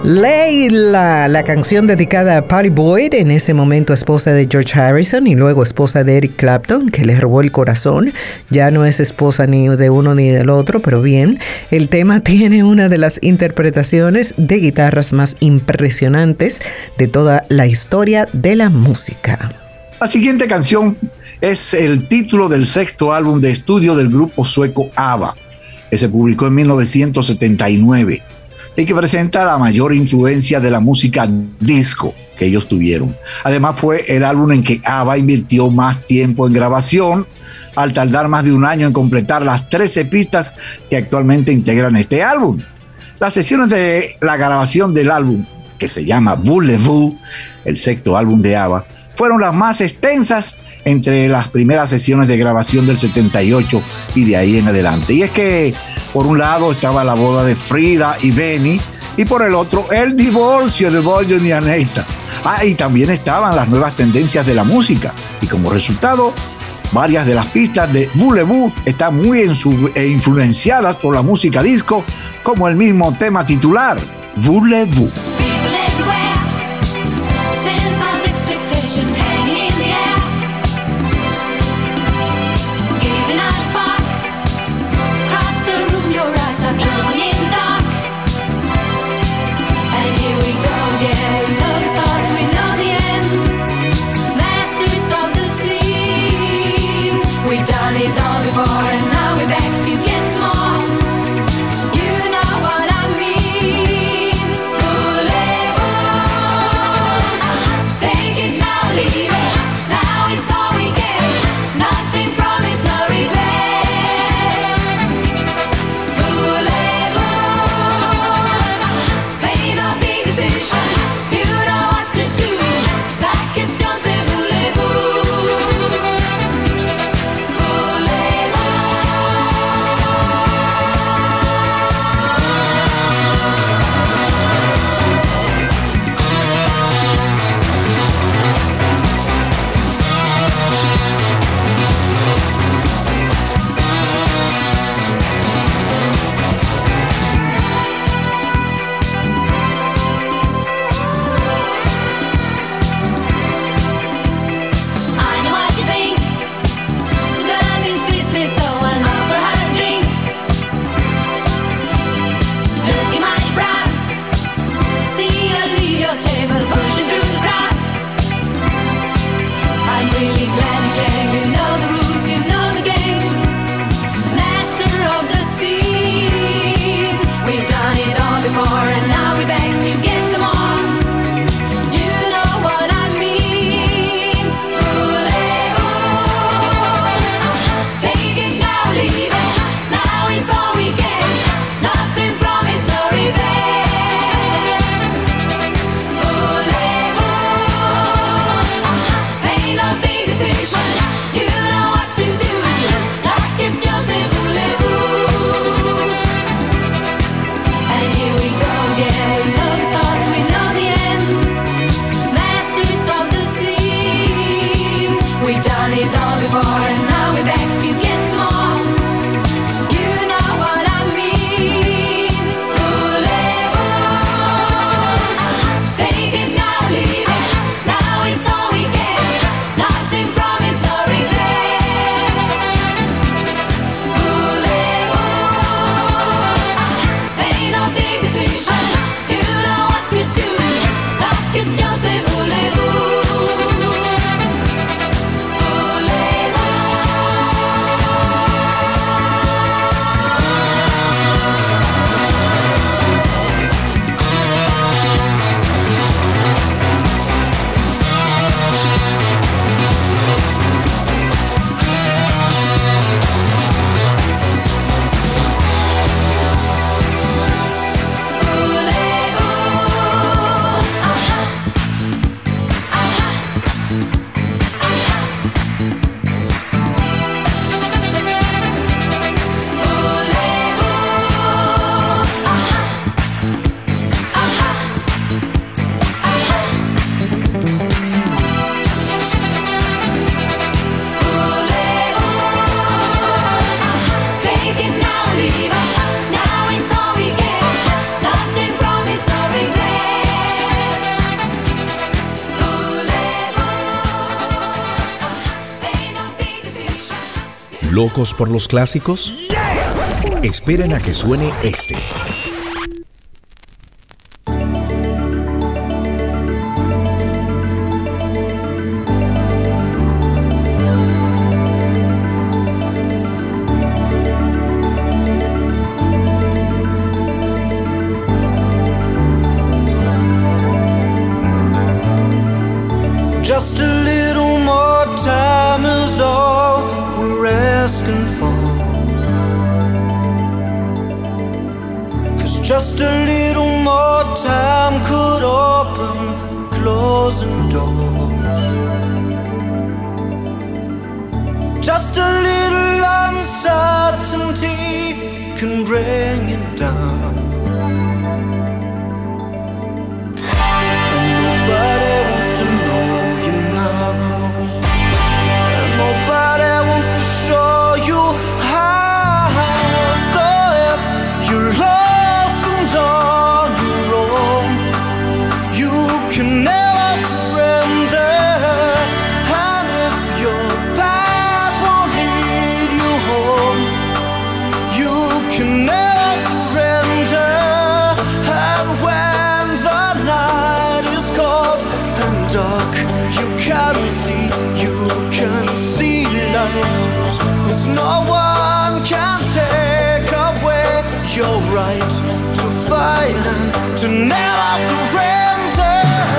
Layla, la canción dedicada a Pattie Boyd, en ese momento esposa de George Harrison y luego esposa de Eric Clapton, que le robó el corazón. Ya no es esposa ni de uno ni del otro, pero bien. El tema tiene una de las interpretaciones de guitarras más impresionantes de toda la historia de la música. La siguiente canción es el título del sexto álbum de estudio del grupo sueco ABBA, que se publicó en 1979. Y que presenta la mayor influencia de la música disco que ellos tuvieron. Además fue el álbum en que ABBA invirtió más tiempo en grabación, al tardar más de un año en completar las 13 pistas que actualmente integran este álbum. Las sesiones de la grabación del álbum, que se llama Voulez-Vous, el sexto álbum de ABBA, fueron las más extensas entre las primeras sesiones de grabación del 78 y de ahí en adelante. Y es que por un lado estaba la boda de Frida y Benny, y por el otro el divorcio de Boyden y Aneta. Y también estaban las nuevas tendencias de la música, y como resultado varias de las pistas de Voulez-Vous están muy influenciadas por la música disco, como el mismo tema titular, Voulez-Vous. Nothing promised or regret. ¿Locos por los clásicos? Esperen a que suene este. Just a little more time is all we're asking for. 'Cause just a little more time could open closing doors. Just a little uncertainty can bring it down. And nobody wants to know you now. And nobody wants to show you how. So if you're lost and on your own, you can never surrender. And if your path won't lead you home, you can never surrender. And when the night is cold and dark, you can see light. 'Cause no one can take away your right to fight and to never surrender.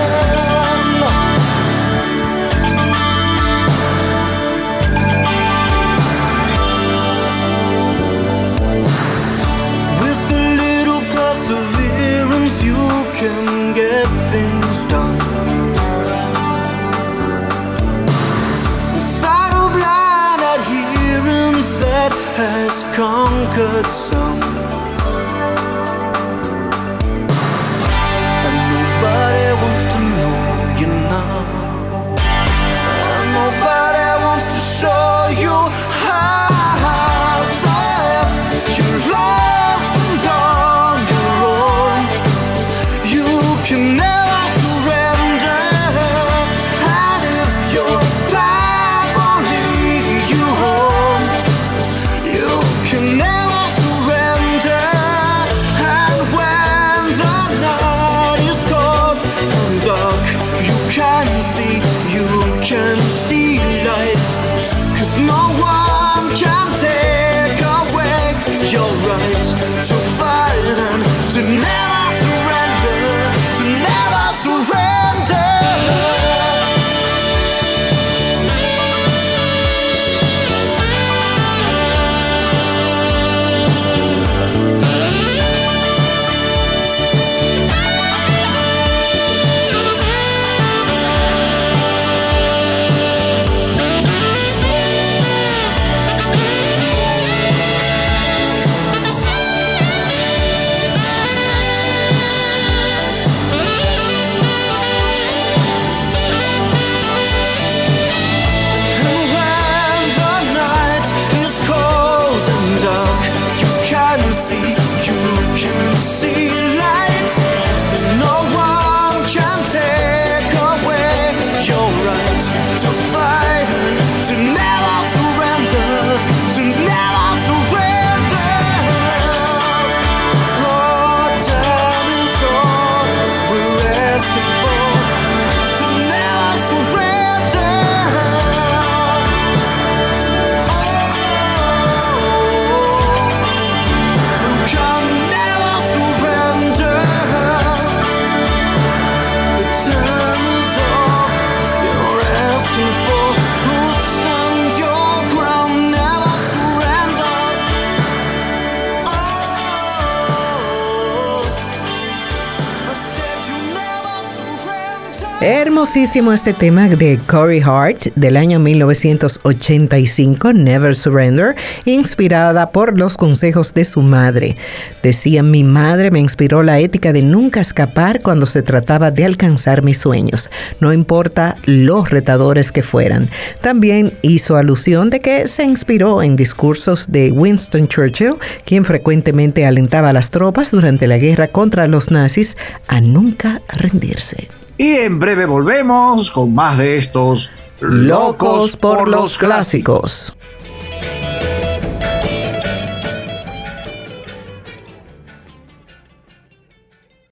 With a little perseverance, you can get things done. Has conquered some, and nobody wants to know you now, and nobody wants to show you how. So if you're lost and on your own, you can never surrender. And if your path won't lead you home, you can never surrender. And when the night is cold and dark, you can see light. 'Cause no one can take away your right to fight and to never surrender, to never surrender. Hermosísimo este tema de Corey Hart del año 1985, Never Surrender, inspirada por los consejos de su madre. Decía: mi madre me inspiró la ética de nunca escapar cuando se trataba de alcanzar mis sueños, no importa los retadores que fueran. También hizo alusión de que se inspiró en discursos de Winston Churchill, quien frecuentemente alentaba a las tropas durante la guerra contra los nazis a nunca rendirse. Y en breve volvemos con más de estos Locos por los clásicos.